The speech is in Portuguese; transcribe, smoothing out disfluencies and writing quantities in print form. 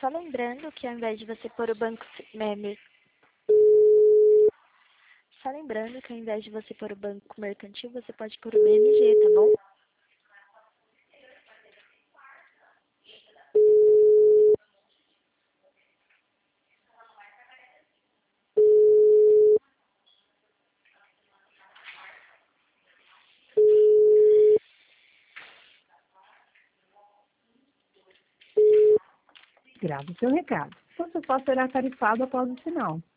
Só lembrando que ao invés de você pôr o banco... Só lembrando que ao invés de você pôr o banco mercantil, você pode pôr o BMG, tá bom? Grave seu recado. Você só será tarifado após o sinal.